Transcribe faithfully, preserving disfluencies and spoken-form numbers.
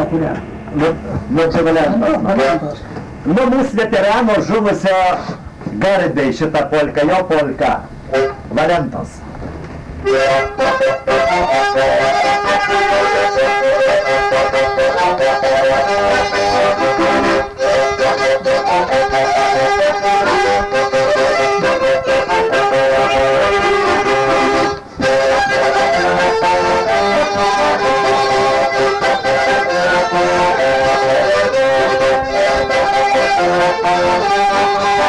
kurią. Nu, nu čia Valentos. Valentos. Nu, mūsų veterano žuvusio garbei šitą polką, jo polką. Valentos. Thank you.